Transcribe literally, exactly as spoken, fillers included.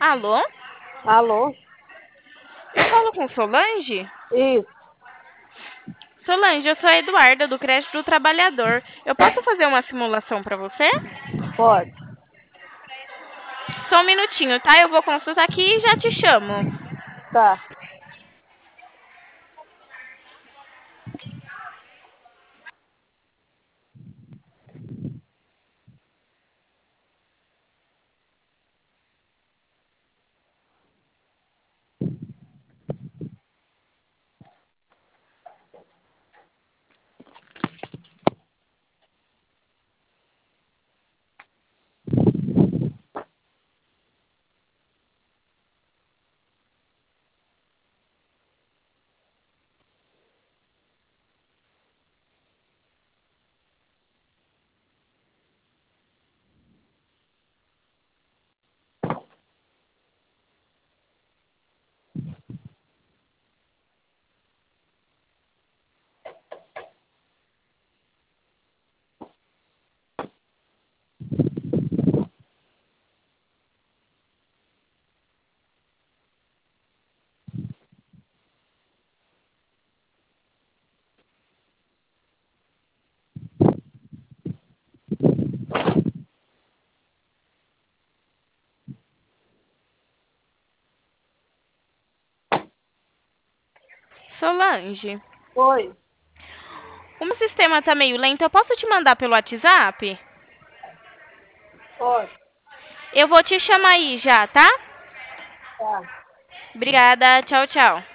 Alô? Alô? Eu falo com Solange? Isso, Solange, eu sou a Eduarda, do Crédito do Trabalhador. Eu posso fazer uma simulação para você? pode. Só um minutinho, tá? Eu vou consultar aqui e já te chamo. Tá. Solange, Oi, o meu sistema tá meio lento. Eu posso te mandar pelo WhatsApp? pode. Eu vou te chamar aí já, tá? Tá. Obrigada. Tchau, tchau.